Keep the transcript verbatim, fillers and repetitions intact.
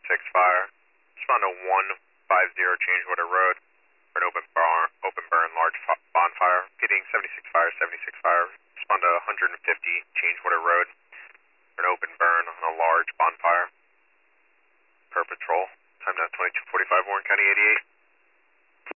six fire. Respond to one five zero Changewater Road for an open bar, open burn, large bonfire. Getting seventy-six fire, seventy-six fire. Respond to one fifty Changewater Road for an open burn on a large bonfire. Per patrol. Time now twenty-two forty-five, Warren County eighty-eight.